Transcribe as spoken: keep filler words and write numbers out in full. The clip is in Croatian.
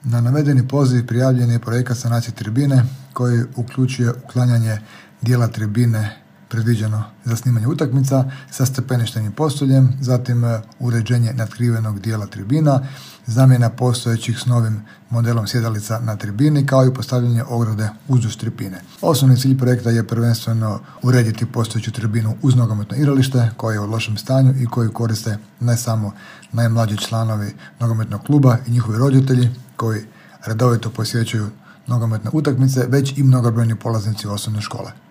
Na navedeni poziv prijavljen je projekat sanacije tribine koji uključuje uklanjanje dijela tribine predviđeno za snimanje utakmica sa stepeništenim postoljem, zatim uređenje natkrivenog dijela tribina, zamjena postojećih s novim modelom sjedalica na tribini, kao i postavljanje ograde uzduž tribine. Osnovni cilj projekta je prvenstveno urediti postojeću tribinu uz nogometno igralište koje je u lošem stanju i koju koriste ne samo najmlađi članovi nogometnog kluba i njihovi roditelji koji redovito posjećuju nogometne utakmice, već i mnogobrojni polaznici osnovne škole.